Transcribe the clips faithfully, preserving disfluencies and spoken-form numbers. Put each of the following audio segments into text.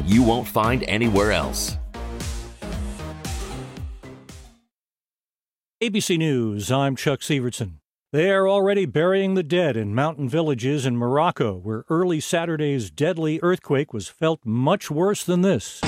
you won't find anywhere else. A B C News, I'm Chuck Sievertson. They are already burying the dead in mountain villages in Morocco, where early Saturday's deadly earthquake was felt much worse than this.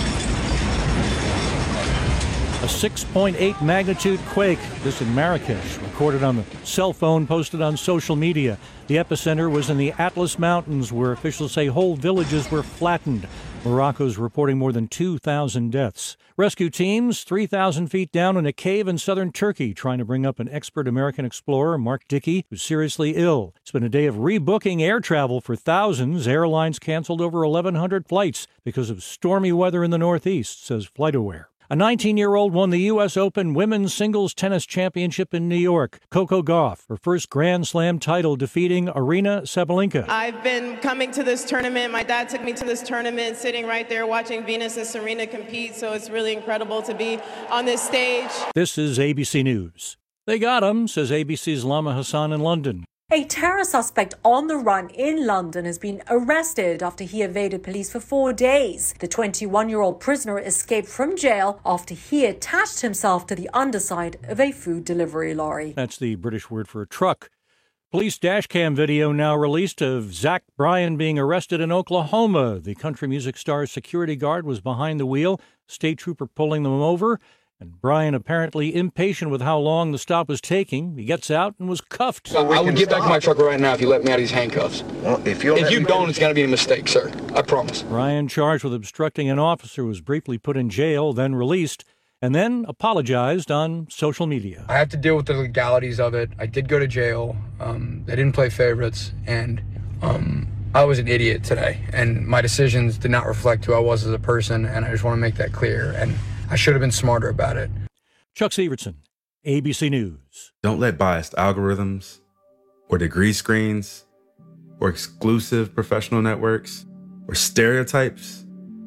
A six point eight magnitude quake, this in Marrakesh, recorded on the cell phone posted on social media. The epicenter was in the Atlas Mountains, where officials say whole villages were flattened. Morocco's reporting more than two thousand deaths. Rescue teams three thousand feet down in a cave in southern Turkey trying to bring up an expert American explorer, Mark Dickey, who's seriously ill. It's been a day of rebooking air travel for thousands. Airlines canceled over eleven hundred flights because of stormy weather in the Northeast, says FlightAware. A nineteen-year-old won the U S Open Women's Singles Tennis Championship in New York. Coco Gauff, her first Grand Slam title, defeating Aryna Sabalenka. I've been coming to this tournament. My dad took me to this tournament, sitting right there watching Venus and Serena compete, so it's really incredible to be on this stage. This is A B C News. They got him, says A B C's Lama Hassan in London. A terror suspect on the run in London has been arrested after he evaded police for four days. The twenty-one-year-old prisoner escaped from jail after he attached himself to the underside of a food delivery lorry. That's the British word for a truck. Police dashcam video now released of Zach Bryan being arrested in Oklahoma. The country music star's security guard was behind the wheel, state trooper pulling them over. And Bryan, apparently impatient with how long the stop was taking, he gets out and was cuffed. So I would get back to my truck right now if you let me out of these handcuffs. Well, if you if you don't, it's going to be a mistake, sir. I promise. Bryan, charged with obstructing an officer, was briefly put in jail, then released, and then apologized on social media. I have to deal with the legalities of it. I did go to jail. Um, they didn't play favorites, and um, I was an idiot today. And my decisions did not reflect who I was as a person, and I just want to make that clear. And I should have been smarter about it. Chuck Sievertson, A B C News. Don't let biased algorithms or degree screens or exclusive professional networks or stereotypes,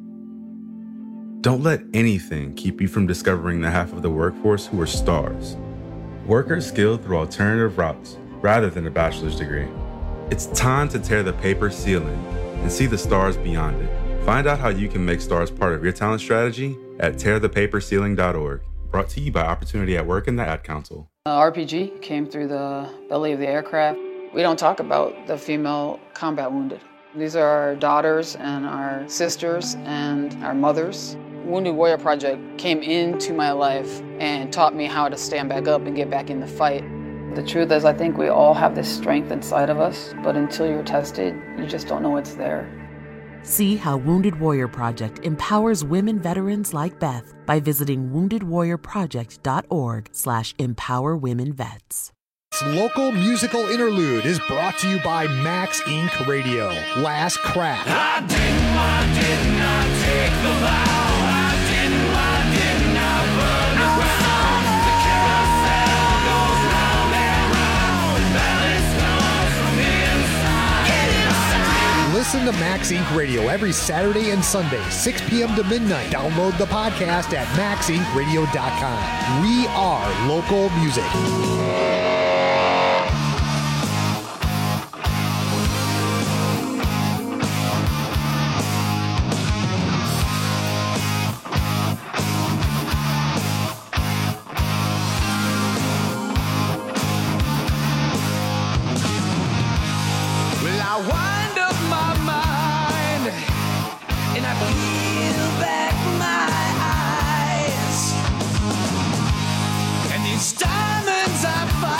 don't let anything keep you from discovering the half of the workforce who are stars. Workers skilled through alternative routes rather than a bachelor's degree. It's time to tear the paper ceiling and see the stars beyond it. Find out how you can make stars part of your talent strategy at tear the paper ceiling dot org. Brought to you by Opportunity at Work and the Ad Council. Uh, R P G came through the belly of the aircraft. We don't talk about the female combat wounded. These are our daughters and our sisters and our mothers. Wounded Warrior Project came into my life and taught me how to stand back up and get back in the fight. The truth is, I think we all have this strength inside of us, but until you're tested, you just don't know it's there. See how Wounded Warrior Project empowers women veterans like Beth by visiting wounded warrior project dot org slash empower women vets. This local musical interlude is brought to you by Max Incorporated. Radio. Last Crack. I didn't, I did not take the vow. I didn't, I did not burn the ground. The carousel goes round and round. Balance comes from inside. Get inside. Listen to Max Incorporated. Radio every Saturday and Sunday, six p.m. to midnight. Download the podcast at max inc radio dot com. We are local music. Diamonds I find.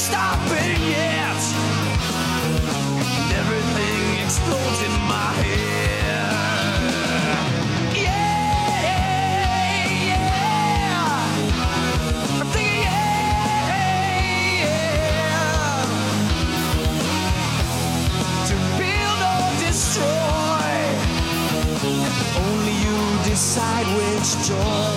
stopping yet. And everything explodes in my head. Yeah, yeah. I'm thinking, yeah, yeah. To build or destroy, only you decide which joy.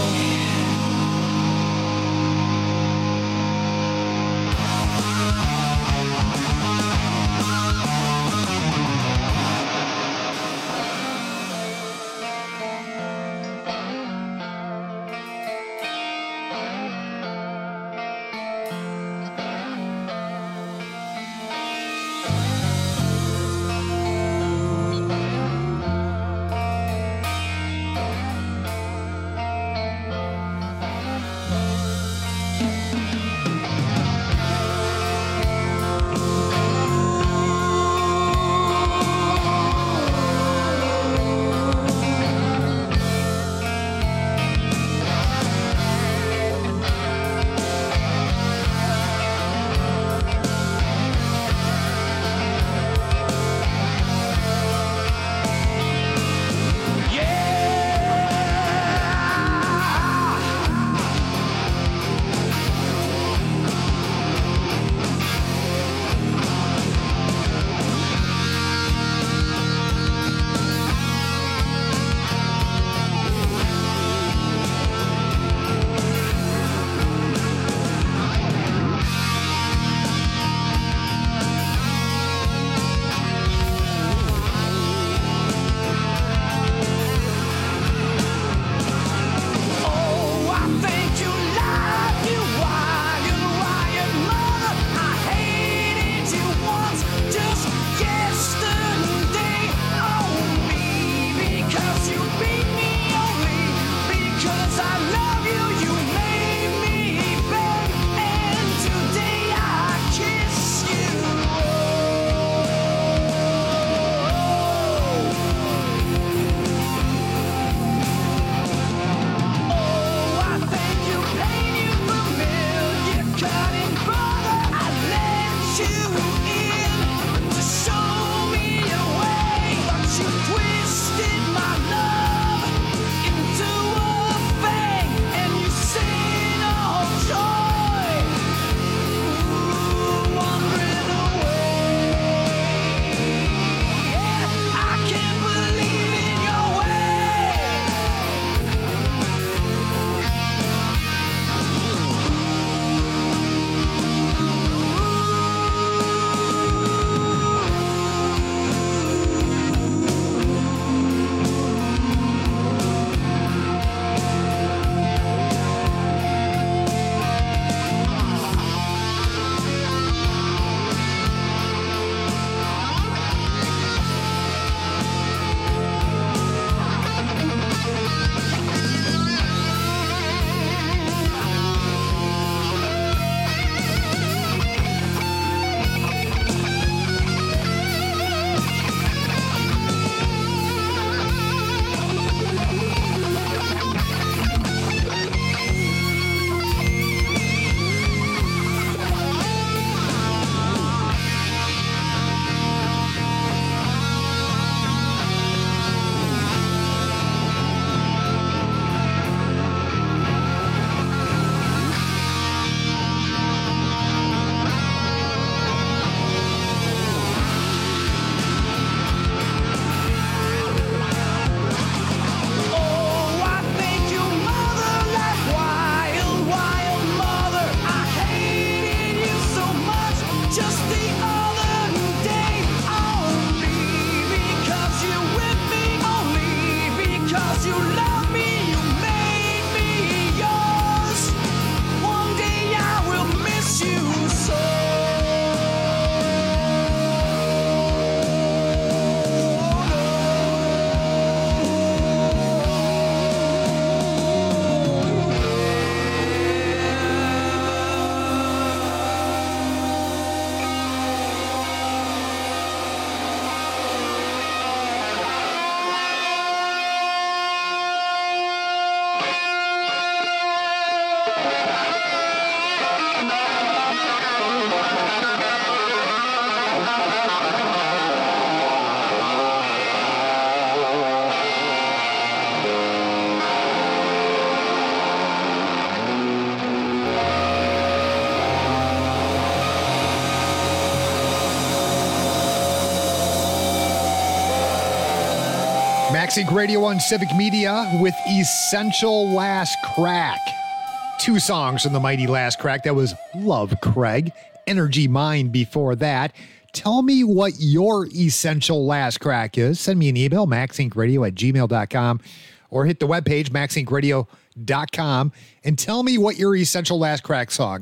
Maxink Radio on Civic Media with Essential Last Crack. Two songs from the mighty Last Crack. That was Love Craig, Energy Mind before that. Tell me what your essential last crack is. Send me an email, maxincradio at gmail dot com, or hit the webpage, maxink radio dot com, and tell me what your essential last crack song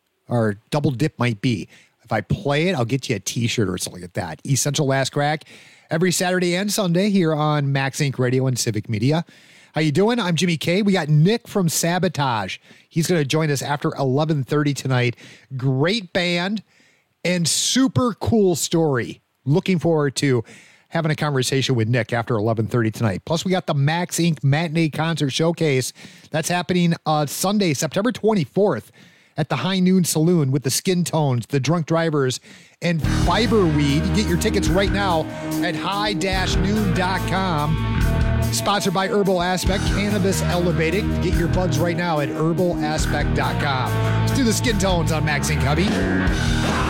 or double dip might be. If I play it, I'll get you a t-shirt or something like that. Essential Last Crack, every Saturday and Sunday here on Maxink Radio and Civic Media. How you doing? I'm Jimmy K. We got Nick from Sabotage. He's going to join us after eleven thirty tonight. Great band and super cool story. Looking forward to having a conversation with Nick after eleven thirty tonight. Plus, we got the Max Incorporated. Matinee Concert Showcase. That's happening uh, Sunday, September twenty-fourth at the High Noon Saloon with the Skin Tones, the Drunk Drivers, and Fiberweed. Get your tickets right now at high dash noon dot com. Sponsored by Herbal Aspect, Cannabis Elevated. Get your buds right now at herbal aspect dot com. Let's do the Skin Tones on Max Incorporated. Hubby.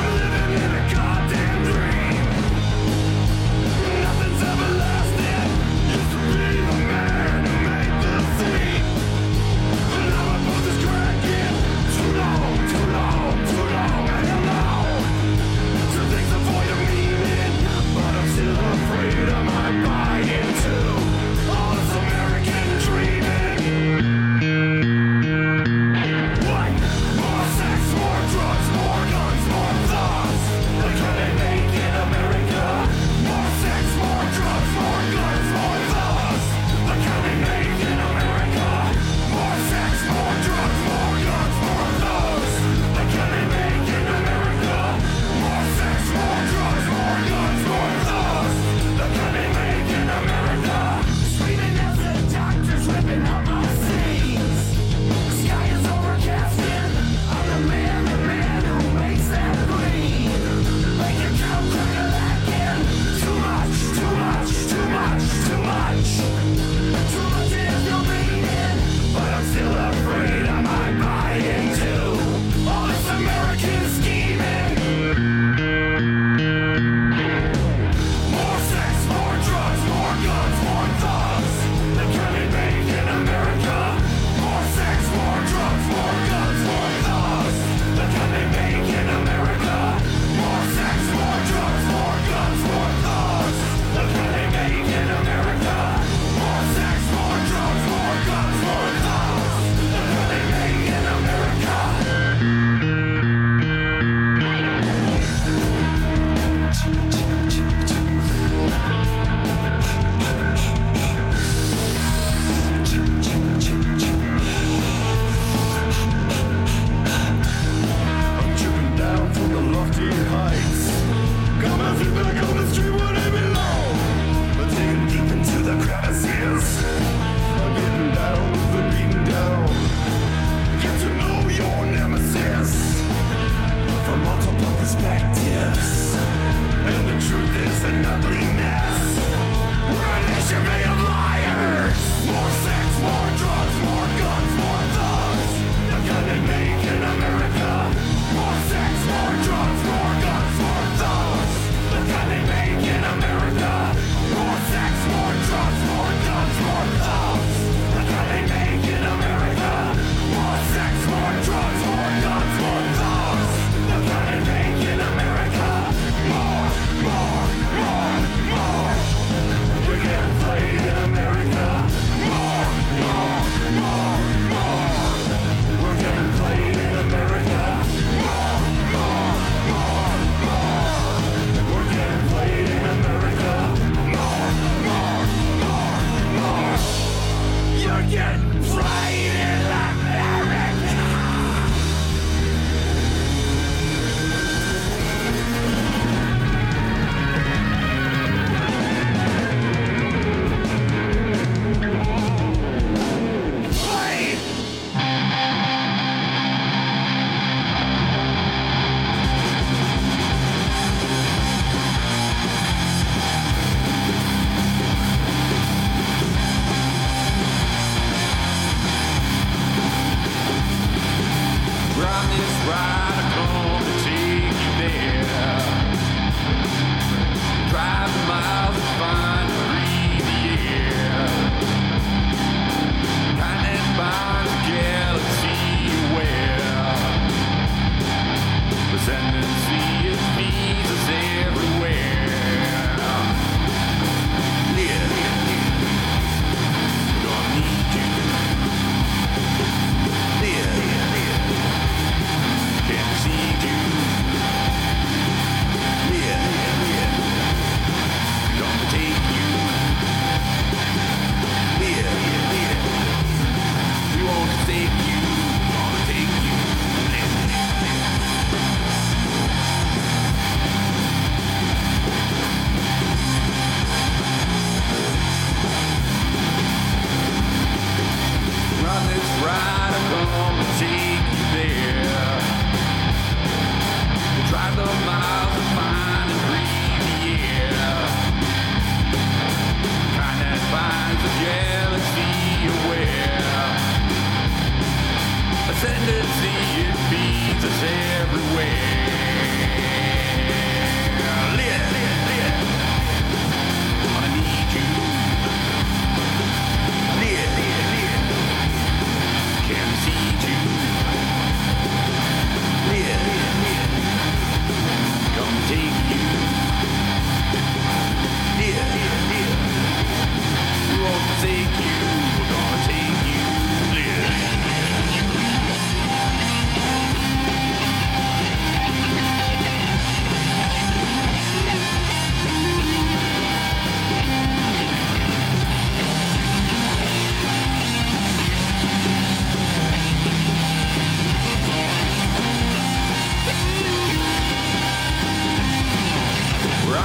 More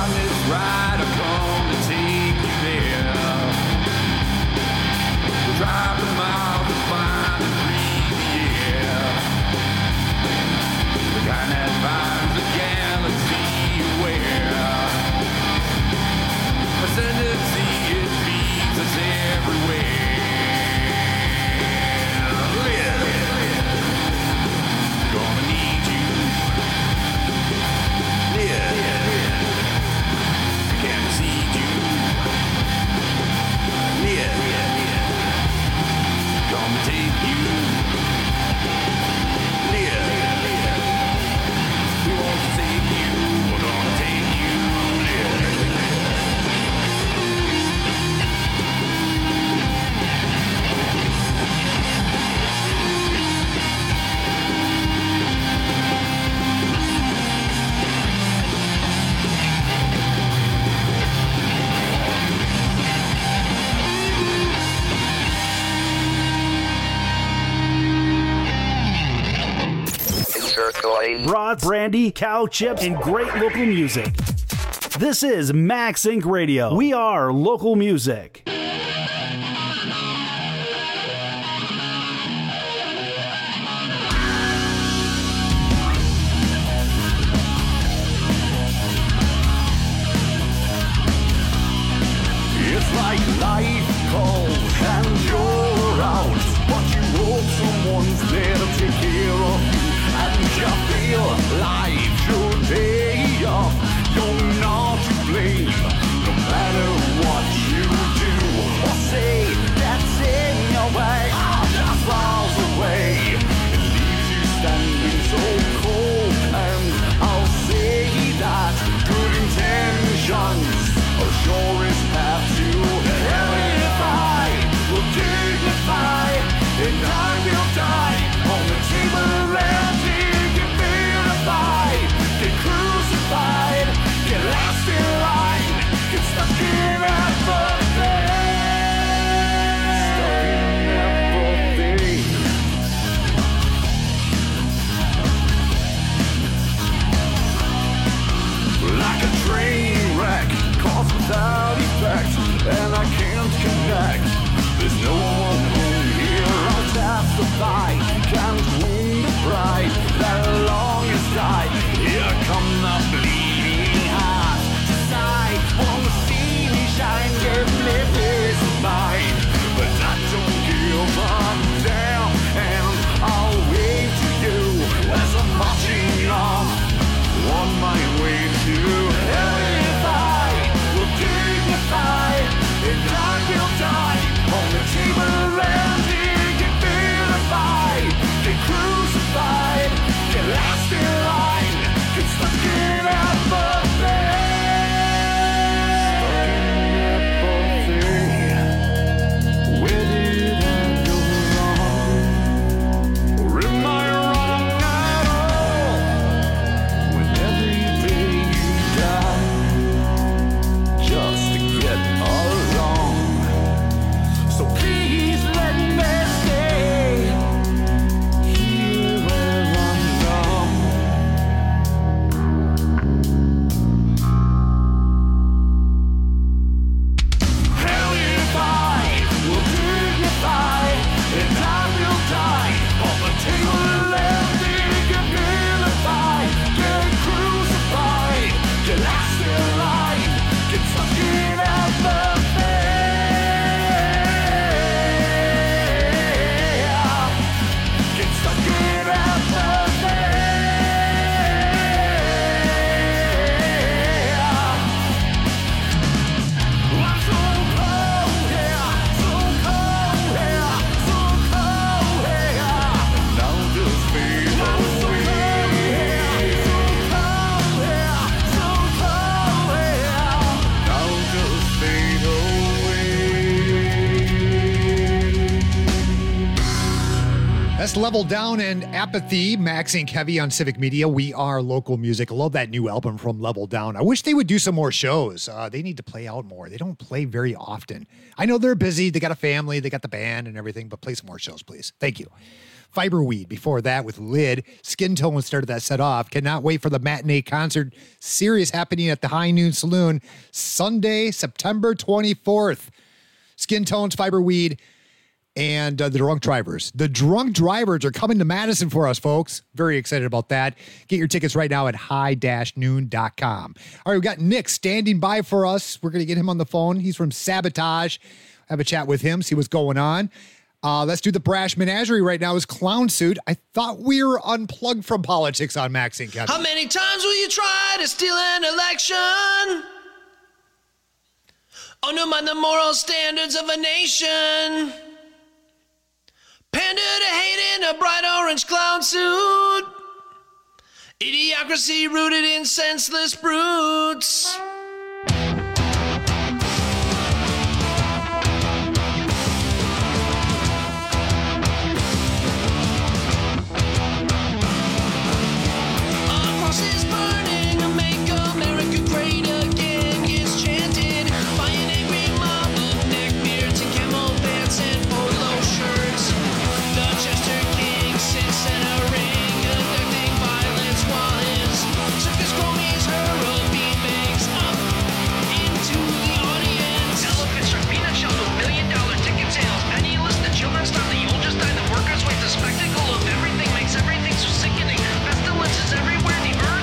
time is right, I've come to take you there. We'll drive the mile to find and breathe the air. The kind that finds the galaxy aware. Ascendancy, it leads us everywhere. Live. Gonna need you. Live. Can't see you. Live. Gonna take you. Live. We want to take you. We're gonna take you. Live. Broth, brandy, cow chips, and great local music. This is Max Inc Radio. We are local music. It's like life calls and you're out, but you hope someone's there to take care of you, and you feel life should pay off. You're not to blame, no matter what you do or say. That's in your way, just falls away. It leaves you standing so cold, and I'll say that good intentions are surest path to hell. If I will dignify, and I will die on the table and get vilified, get crucified, get last in line, get stuck in everything, stuck in everything. Like a train wreck, cause without effect, and I can't connect. There's no one home here, I'll testify. Can't wound the pride that long has died. Here come the bleeding heart. Decide, wanna see me shine, give me peace of mind. But I don't give up down, and I'll wave to you as I'm marching on, on my way to hell. If I will dignify, and I will die on the table and get vilified, get crucified, get last in line, get stuck in everything, stuck in everything. Where did I go wrong? Or am I wrong at all? When every day you die just to get along. So please let me stay here where I'm wrong. Hell, if I will dignify, and I will die on the table and get vilified, get crucified, get last in line, get stuck in everything, get stuck in everything. I'm so cold here, so cold here, so cold here. Now just fade away. So cold here, so cold here. Now just fade away. That's Level Down and Apathy, Max Inc Heavy on Civic Media. We are local music. I love that new album from Level Down. I wish they would do some more shows. Uh, they need to play out more. They don't play very often. I know they're busy. They got a family. They got the band and everything, but play some more shows, please. Thank you. Fiberweed before that with Lid. Skin Tone started that set off. Cannot wait for the matinee concert series happening at the High Noon Saloon Sunday, September twenty-fourth. Skin Tones, Fiberweed, and uh, the Drunk Drivers. The Drunk Drivers are coming to Madison for us, folks. Very excited about that. Get your tickets right now at high dash noon dot com. All right, we've got Nick standing by for us. We're going to get him on the phone. He's from Sabotage. Have a chat with him, see what's going on. Uh, let's do the Brash Menagerie right now. Is Clown Suit. I thought we were unplugged from politics on Max and Kevin. How many times will you try to steal an election? Undermine the moral standards of a nation. Pander to hate in a bright orange clown suit. Idiocracy rooted in senseless brutes. Is burning to make America great again gets chanted by an angry mob of neckbeards and camel pants and polo shirts. The Chester King sits in a ring conducting violence while his circus cronies hurl beanbags up into the audience. Elephants from peanut shells with million dollar ticket sales. Penniless, the children starve, the old just die, the workers wait. The spectacle of everything makes everything so sickening. Pestilence is everywhere.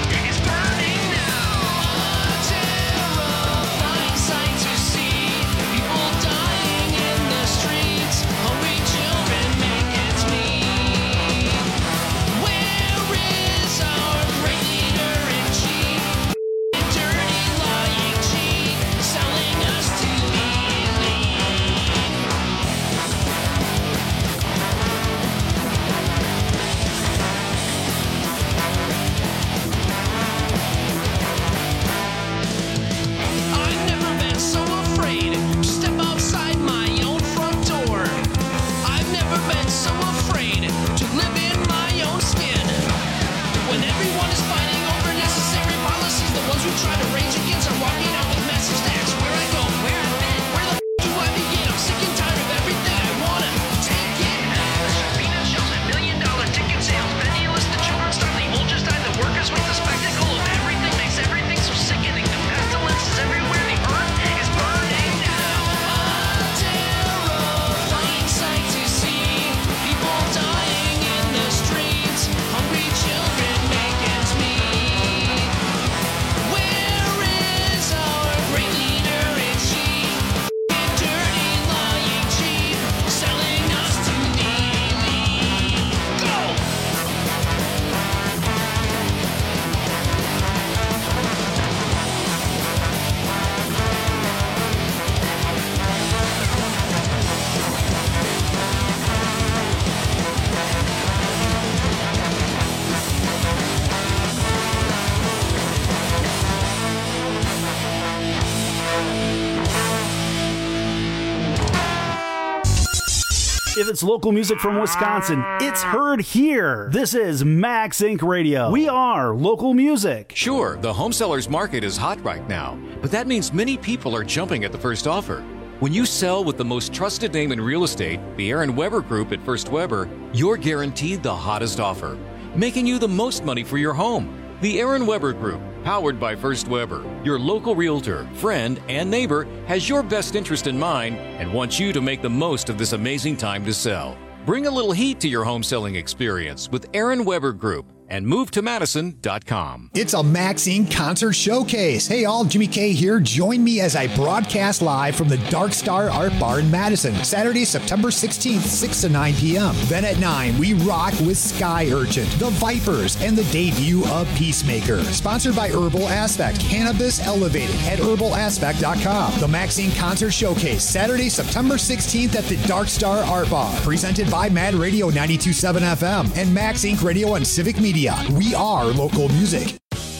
If it's local music from Wisconsin, it's heard here. This is Max Incorporated. Radio. We are local music. Sure, the home sellers market is hot right now, but that means many people are jumping at the first offer. When you sell with the most trusted name in real estate, the Aaron Weber Group at First Weber, you're guaranteed the hottest offer, making you the most money for your home. The Aaron Weber Group, powered by First Weber, your local realtor, friend, and neighbor, has your best interest in mind and wants you to make the most of this amazing time to sell. Bring a little heat to your home selling experience with Aaron Weber Group and move to madison dot com. It's a Maxine Concert Showcase. Hey all, Jimmy K here. Join me as I broadcast live from the Dark Star Art Bar in Madison, Saturday, September sixteenth, six to nine p.m. Then at nine, we rock with Sky Urchin, The Vipers, and the debut of Peacemaker. Sponsored by Herbal Aspect, Cannabis Elevated at herbal aspect dot com. The Maxine Concert Showcase, Saturday, September sixteenth at the Dark Star Art Bar. Presented by Mad Radio ninety-two point seven F M and Max Incorporated Radio and Civic Media. We are local music.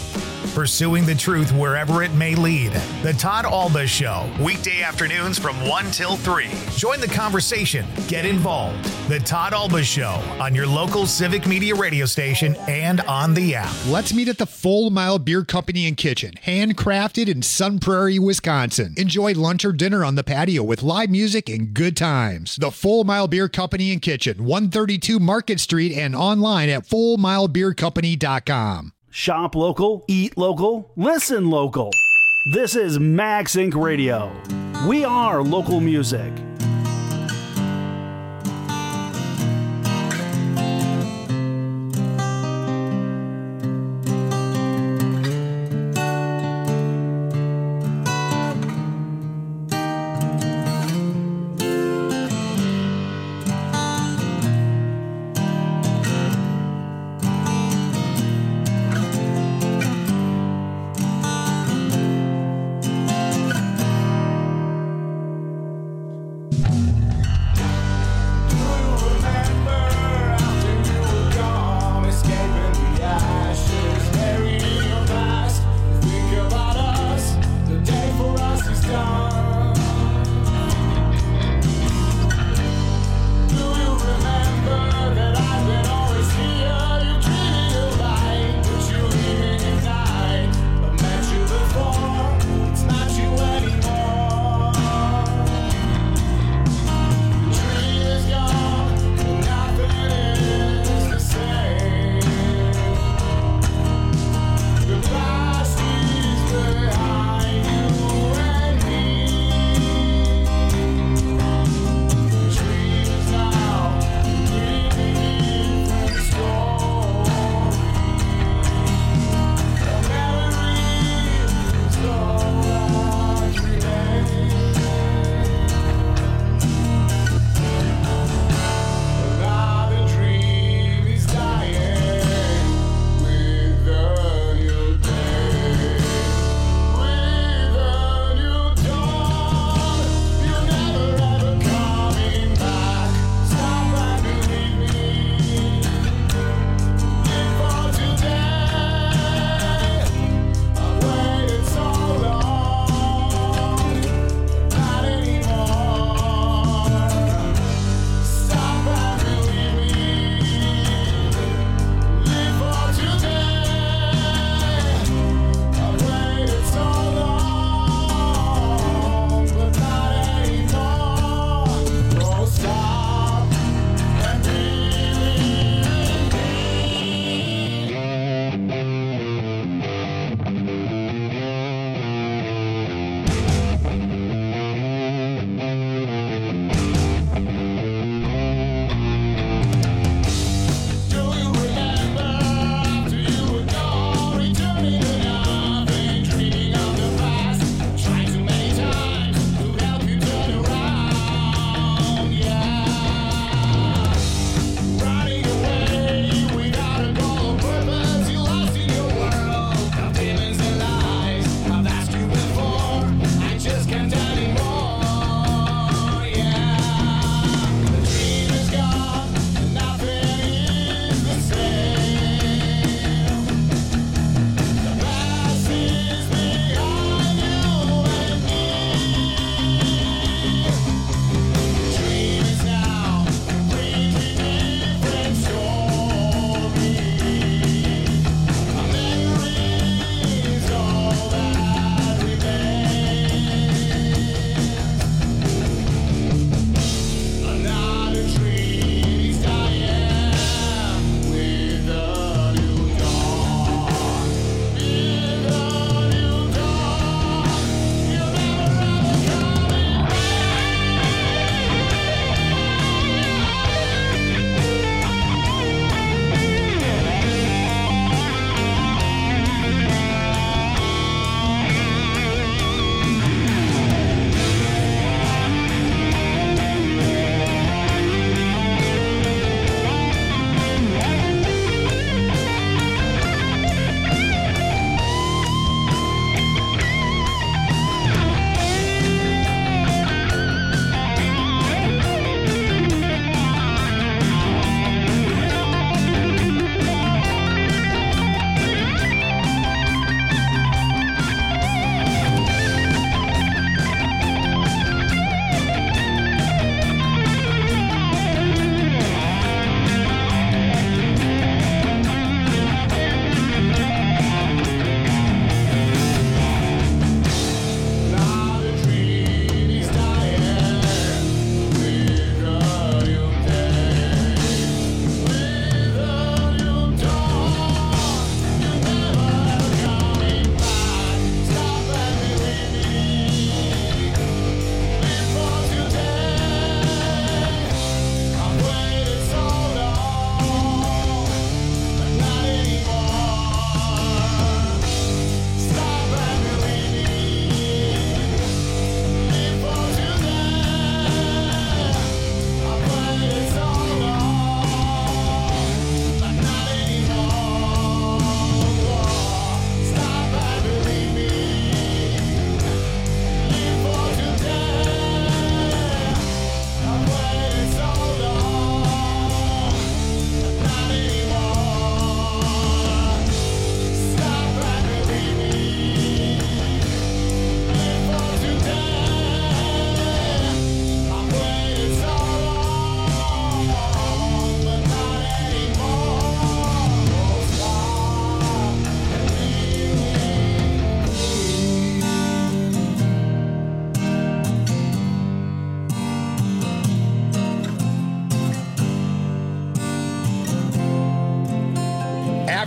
pursuing the truth wherever it may lead. The Todd Alba Show, weekday afternoons from one till three. Join the conversation. Get involved. The Todd Alba Show on your local Civic Media radio station and on the app. Let's meet at the Full Mile Beer Company and Kitchen, handcrafted in Sun Prairie, Wisconsin. Enjoy lunch or dinner on the patio with live music and good times. The Full Mile Beer Company and Kitchen, one thirty-two Market Street, and online at full mile beer company dot com. Shop local, eat local, listen local. This is Max Incorporated. Radio. We are local music.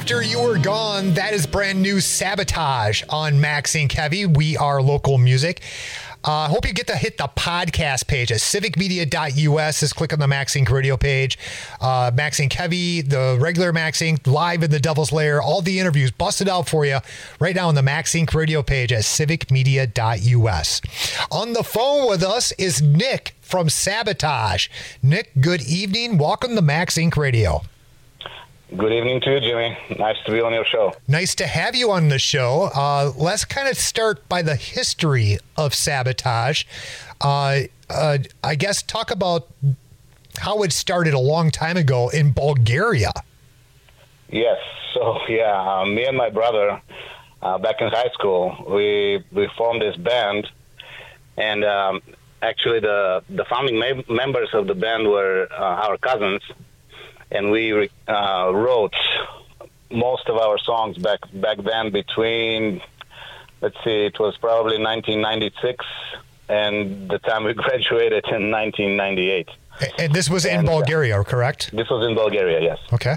After You Were Gone, that is brand new Sabotage on Maxine Kevy. We are local music. I uh, hope you get to hit the podcast page at civic media dot U S. Just click on the Maxine Radio page. Uh, Maxine Kevy, the regular Maxine, live in the Devil's Lair, all the interviews busted out for you right now on the Maxine Radio page at civic media dot U S. On the phone with us is Nick from Sabotage. Nick, good evening. Welcome to Maxine Radio. Good evening to you, Jimmy. Nice to be on your show. Nice to have you on the show. Uh, let's kind of start by the history of Sabotage. Uh, uh, I guess talk about how it started a long time ago in Bulgaria. Yes. So, yeah, uh, me and my brother, uh, back in high school, we we formed this band. And um, actually, the, the founding mem- members of the band were uh, our cousins. And we uh, wrote most of our songs back back then between, let's see, it was probably nineteen ninety-six and the time we graduated in nineteen ninety-eight. And this was in and, Bulgaria, uh, correct? This was in Bulgaria, yes. Okay.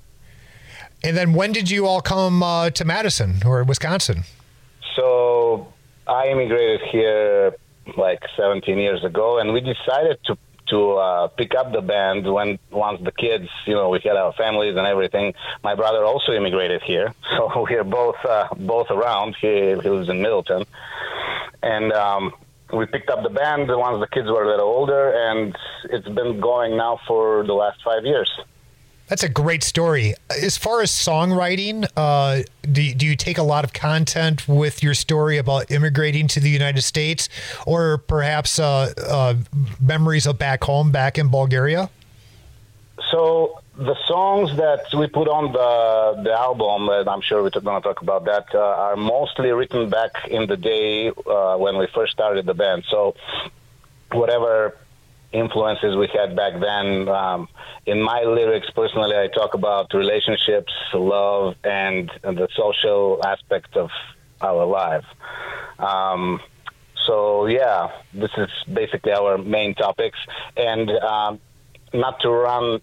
And then when did you all come uh, to Madison or Wisconsin? So I immigrated here like seventeen years ago, and we decided to to uh, pick up the band when once the kids, you know, we had our families and everything. My brother also immigrated here, so we're both uh, both around. He, he lives in Middleton. And um, we picked up the band once the kids were a little older, and it's been going now for the last five years. That's a great story. As far as songwriting, uh, do, do you take a lot of content with your story about immigrating to the United States, or perhaps uh, uh, memories of back home, back in Bulgaria? So the songs that we put on the the album, and I'm sure we're going to talk about that, uh, are mostly written back in the day uh, when we first started the band. So whatever influences we had back then. Um, in my lyrics, personally, I talk about relationships, love, and, and the social aspect of our life. Um, so, yeah, this is basically our main topics. And um, not to run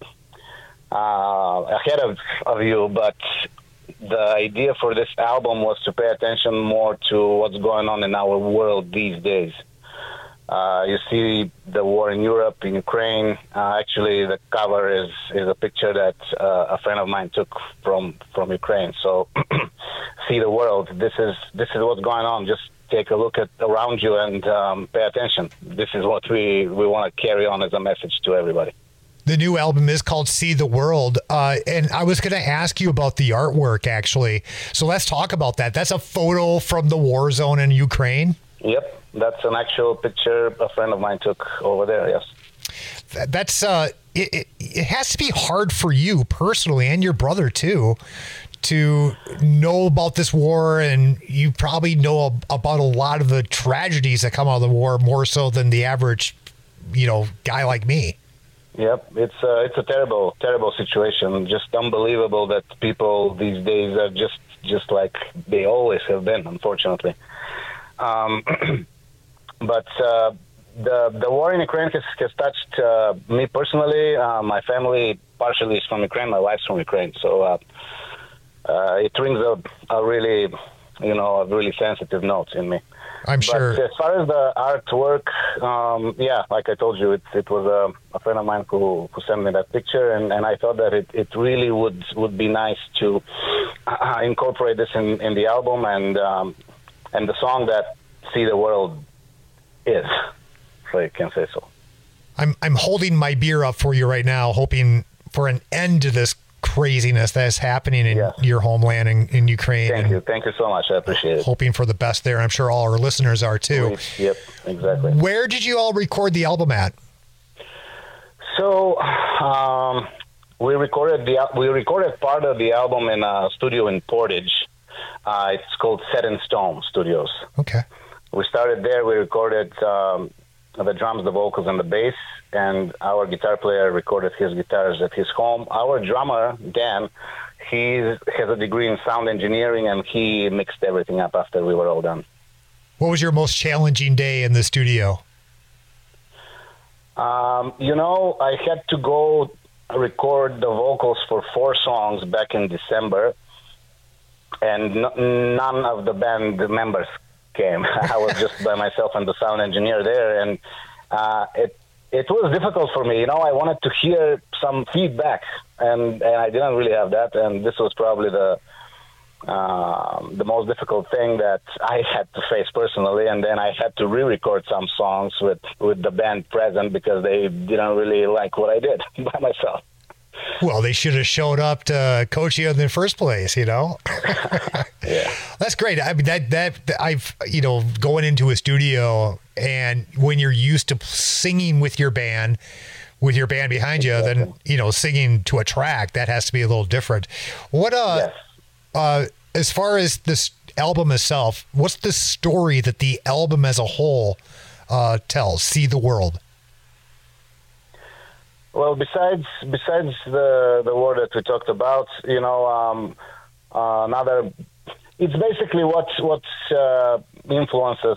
uh, ahead of, of you, but the idea for this album was to pay attention more to what's going on in our world these days. Uh, you see the war in Europe, in Ukraine. Uh, actually, the cover is, is a picture that uh, a friend of mine took from, from Ukraine. So, see the world. This is this is what's going on. Just take a look at around you and um, pay attention. This is what we, we want to carry on as a message to everybody. The new album is called See the World. Uh, and I was going to ask you about the artwork, actually. So let's talk about that. That's a photo from the war zone in Ukraine? Yep. That's an actual picture a friend of mine took over there, yes. That's, uh, it, it, it has to be hard for you personally and your brother too, to know about this war, and you probably know about a lot of the tragedies that come out of the war more so than the average, you know, guy like me. Yep, it's a, it's a terrible, terrible situation. Just unbelievable that people these days are just, just like they always have been, unfortunately. Um, but uh, the the war in Ukraine has, has touched uh, me personally. Uh, my family partially is from Ukraine. My wife's from Ukraine, so uh, uh, it rings a, a really, you know, a really sensitive note in me. I'm but sure. As far as the artwork, um, yeah, like I told you, it, it was a, a friend of mine who, who sent me that picture, and, and I thought that it, it really would would be nice to uh, incorporate this in, in the album, and um, and the song that See the World is, if I can say so. I'm I'm holding my beer up for you right now, hoping for an end to this craziness that is happening in yes. your homeland in, in Ukraine. Thank you. Thank you so much. I appreciate it. Hoping for the best there. I'm sure all our listeners are too. Yep, exactly. Where did you all record the album at? So um, we recorded the we recorded part of the album in a studio in Portage. Uh, it's called Set in Stone Studios. Okay. We started there. We recorded um, the drums, the vocals, and the bass, and our guitar player recorded his guitars at his home. Our drummer, Dan, he has a degree in sound engineering, and he mixed everything up after we were all done. What was your most challenging day in the studio? Um, you know, I had to go record the vocals for four songs back in December, and n- none of the band members came. I was just by myself and the sound engineer there, and uh, it it was difficult for me. You know, I wanted to hear some feedback, and, and I didn't really have that, and this was probably the uh, the most difficult thing that I had to face personally, and then I had to re-record some songs with, with the band present because they didn't really like what I did by myself. Well, they should have showed up to coach you in the first place, you know? Yeah. That's great. I mean, that, that, I've, you know, going into a studio and when you're used to singing with your band, with your band behind you, exactly. then, you know, singing to a track, that has to be a little different. What, uh, yes. uh, as far as this album itself, what's the story that the album as a whole uh, tells? See the World. Well, besides besides the the word that we talked about, you know, um, uh, another, it's basically what what uh, influences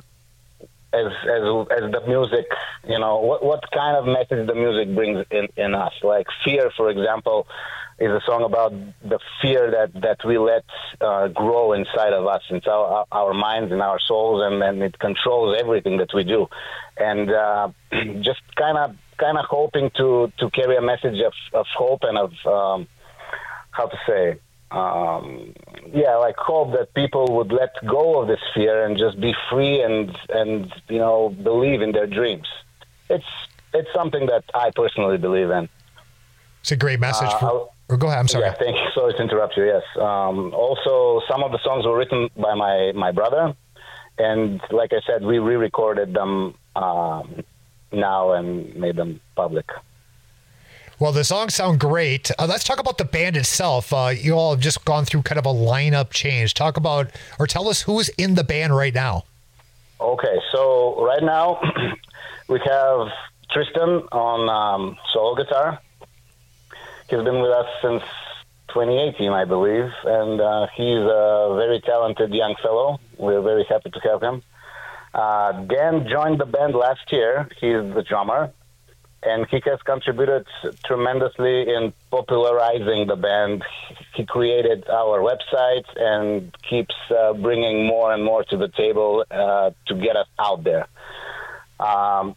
as as as the music, you know, what what kind of message the music brings in, in us. Like Fear, for example, is a song about the fear that that we let uh, grow inside of us, inside our, our minds and our souls, and, and it controls everything that we do, and uh, just kind of. kind of hoping to, to carry a message of, of hope and of, um, how to say, um, yeah, like hope that people would let go of this fear and just be free and, and, you know, believe in their dreams. It's, it's something that I personally believe in. It's a great message. For, uh, or go ahead, I'm sorry. Yeah, thank you. Sorry to interrupt you, yes. Um, also, some of the songs were written by my, my brother. And like I said, we re-recorded them, um, now and made them public. Well, the songs sound great. Uh, let's talk about the band itself. Uh, you all have just gone through kind of a lineup change. Talk about, or tell us who's in the band right now. Okay, so right now we have Tristan on um, solo guitar. He's been with us since twenty eighteen, I believe, and uh, he's a very talented young fellow. We're very happy to have him. Uh, Dan joined the band last year. He's the drummer, and he has contributed tremendously in popularizing the band. He created our website and keeps uh, bringing more and more to the table uh, to get us out there. Um,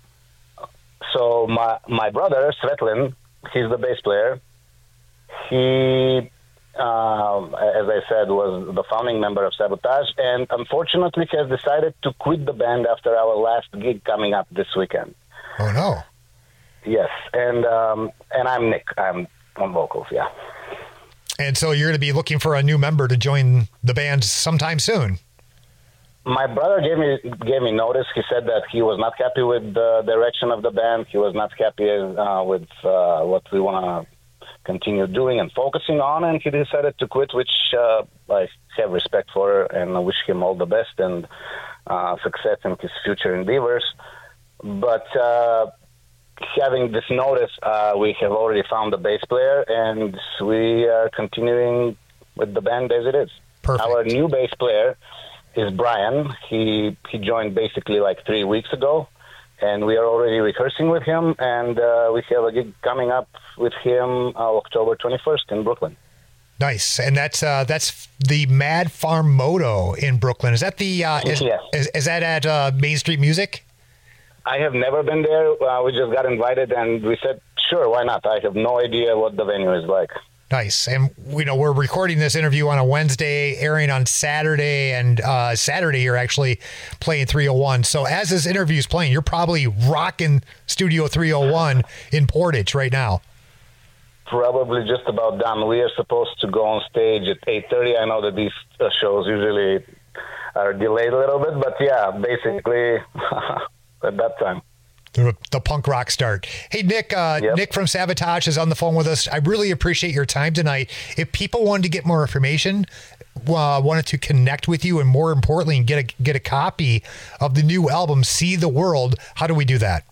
so my my brother, Svetlin, he's the bass player. He... Um, as I said, was the founding member of Sabotage, and unfortunately has decided to quit the band after our last gig coming up this weekend. Oh no! Yes, and um, and I'm Nick. I'm on vocals. Yeah. And so you're going to be looking for a new member to join the band sometime soon. My brother gave me gave me notice. He said that he was not happy with the direction of the band. He was not happy uh, with uh, what we want to continue doing and focusing on, and he decided to quit, which uh, I have respect for, and I wish him all the best and uh, success in his future endeavors. But uh, having this notice, uh, we have already found a bass player, and we are continuing with the band as it is. Perfect. Our new bass player is Brian. He he joined basically like three weeks ago, and we are already rehearsing with him, and uh, we have a gig coming up with him uh, October twenty-first in Brooklyn. Nice. And that's uh, that's the Mad Farm Moto in Brooklyn. Is that the uh, is, yes. is, is that at uh, Main Street Music? I have never been there. Uh, we just got invited, and we said, sure, why not? I have no idea what the venue is like. Nice. And, you know, we're recording this interview on a Wednesday, airing on Saturday, and uh, Saturday you're actually playing three oh one. So as this interview is playing, you're probably rocking Studio three oh one in Portage right now. Probably just about done. We are supposed to go on stage at eight thirty. I know that these uh, shows usually are delayed a little bit, but yeah, basically at that time. The, the punk rock start. Hey, Nick, uh, Yep. Nick from Sabotage is on the phone with us. I really appreciate your time tonight. If people wanted to get more information, uh, wanted to connect with you, and more importantly, get a, get a copy of the new album, See the World, how do we do that?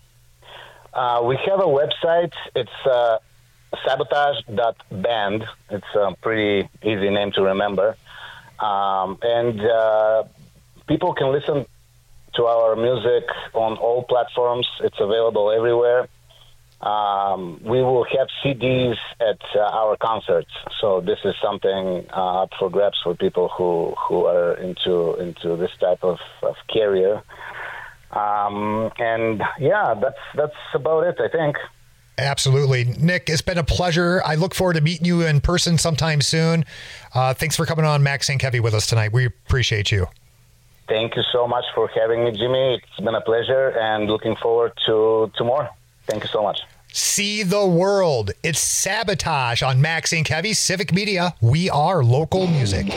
Uh, we have a website. It's uh, sabotage dot band. It's a pretty easy name to remember. Um, and uh, people can listen to our music on all platforms. It's available everywhere. um, we will have C Ds at uh, our concerts. So this is something uh, up for grabs for people who, who are into into this type of, of career. Um, and yeah, that's that's about it, I think. Absolutely. Nick, it's been a pleasure. I look forward to meeting you in person sometime soon. Uh, thanks for coming on Max and Kevy with us tonight. We appreciate you. Thank you so much for having me, Jimmy. It's been a pleasure and looking forward to, to more. Thank you so much. See the World. It's Sabotage on Max and Kevy, Civic Media. We are local music.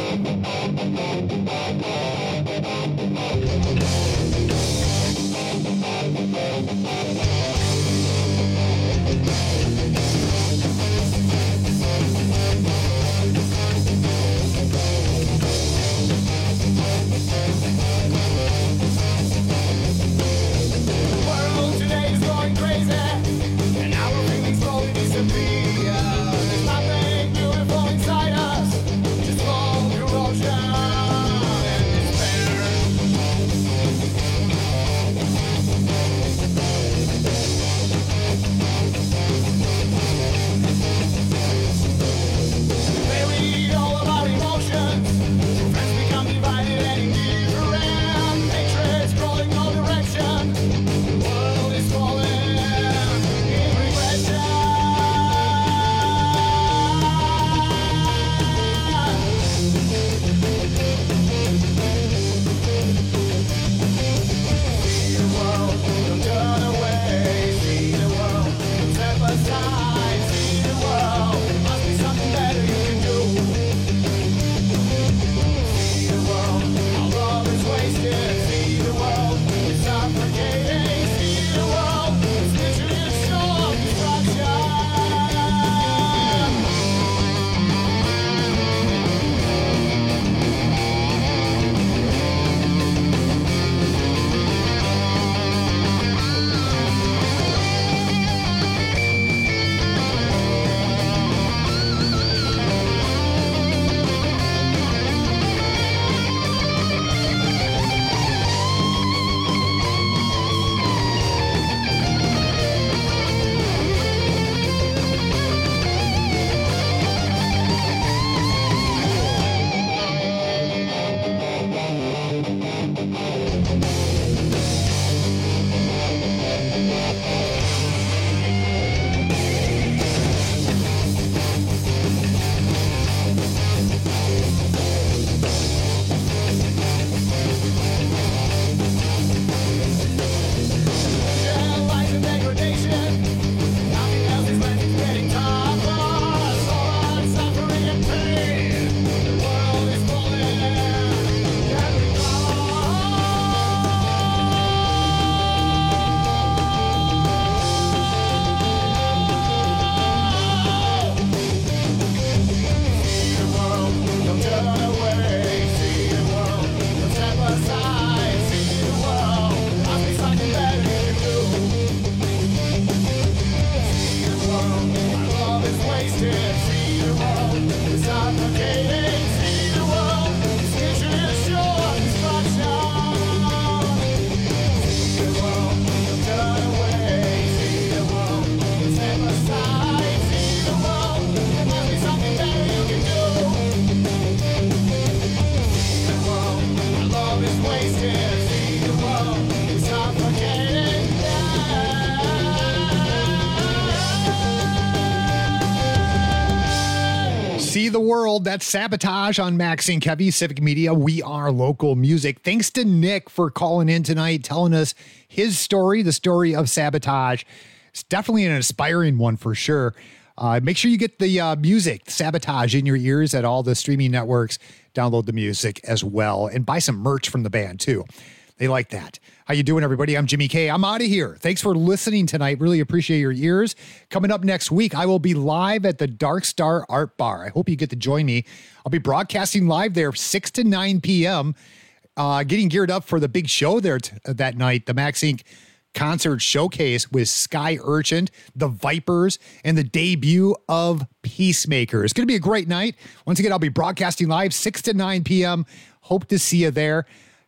See the World. That's Sabotage on Max and Kevy, Civic Media. We are local music. Thanks to Nick for calling in tonight, telling us his story, the story of Sabotage. It's definitely an inspiring one for sure. Uh, make sure you get the uh, music, Sabotage, in your ears at all the streaming networks. Download the music as well and buy some merch from the band too. They like that. How you doing, everybody? I'm Jimmy K. I'm out of here. Thanks for listening tonight. Really appreciate your ears. Coming up next week, I will be live at the Dark Star Art Bar. I hope you get to join me. I'll be broadcasting live there six to nine p.m., uh, getting geared up for the big show there t- that night, the Max Incorporated concert showcase with Sky Urchin, the Vipers, and the debut of Peacemaker. It's going to be a great night. Once again, I'll be broadcasting live six to nine p.m. Hope to see you there.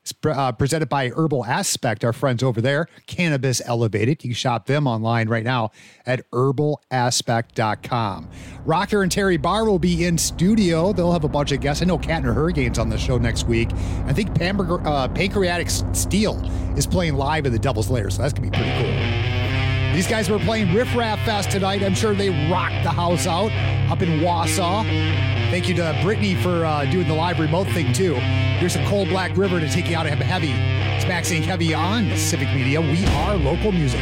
It's uh, presented by Herbal Aspect, our friends over there. Cannabis Elevated. You can shop them online right now at herbal aspect dot com. Rocker and Terry Barr will be in studio. They'll have a bunch of guests. I know Katner Hurricanes on the show next week. I think Pamber, uh, Pancreatic Steel is playing live at the Devil's Lair, so that's going to be pretty cool. These guys were playing Riff Raff Fest tonight. I'm sure they rocked the house out up in Wausau. Thank you to Brittany for uh, doing the live remote thing, too. Here's some Cold Black River to take you out of heavy. It's Max Inc Heavy on Civic Media. We are local music.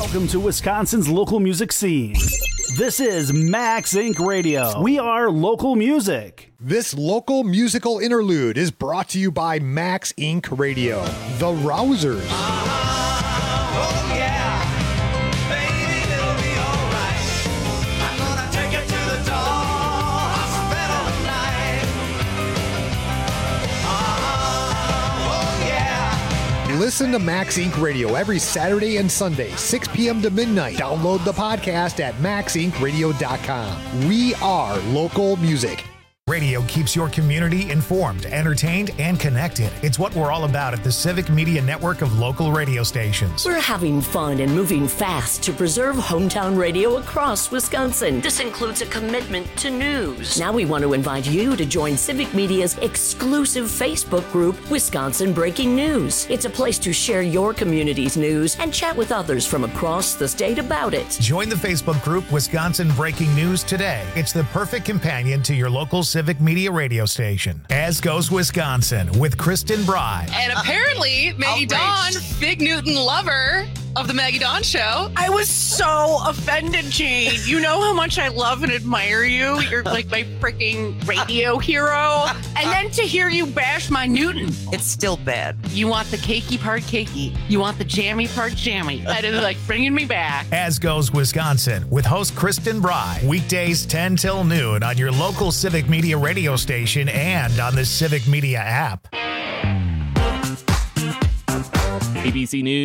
Welcome to Wisconsin's local music scene. This is Max Incorporated. Radio. We are local music. This local musical interlude is brought to you by Max Incorporated. Radio. The Rousers. Oh, yeah. Baby, it'll be all right. I'm gonna take you to the door. Hospital tonight. Oh, yeah. Listen to Max Incorporated. Radio every Saturday and Sunday, six p.m. to midnight. Download the podcast at max inc radio dot com. We are local music. Radio keeps your community informed, entertained, and connected. It's what we're all about at the Civic Media Network of local radio stations. We're having fun and moving fast to preserve hometown radio across Wisconsin. This includes a commitment to news. Now we want to invite you to join Civic Media's exclusive Facebook group, Wisconsin Breaking News. It's a place to share your community's news and chat with others from across the state about it. Join the Facebook group Wisconsin Breaking News today. It's the perfect companion to your local Civic Civic Media radio station. As Goes Wisconsin with Kristen Bry. And apparently, Maggie Dawn, big Newton lover of the Maggie Dawn Show. I was so offended, Jade. You know how much I love and admire you. You're like my freaking radio hero. And then to hear you bash my Newton. It's still bad. You want the cakey part cakey. You want the jammy part jammy. That is like bringing me back. As Goes Wisconsin with host Kristen Bry. Weekdays ten till noon on your local Civic Media radio station and on the Civic Media app. A B C News.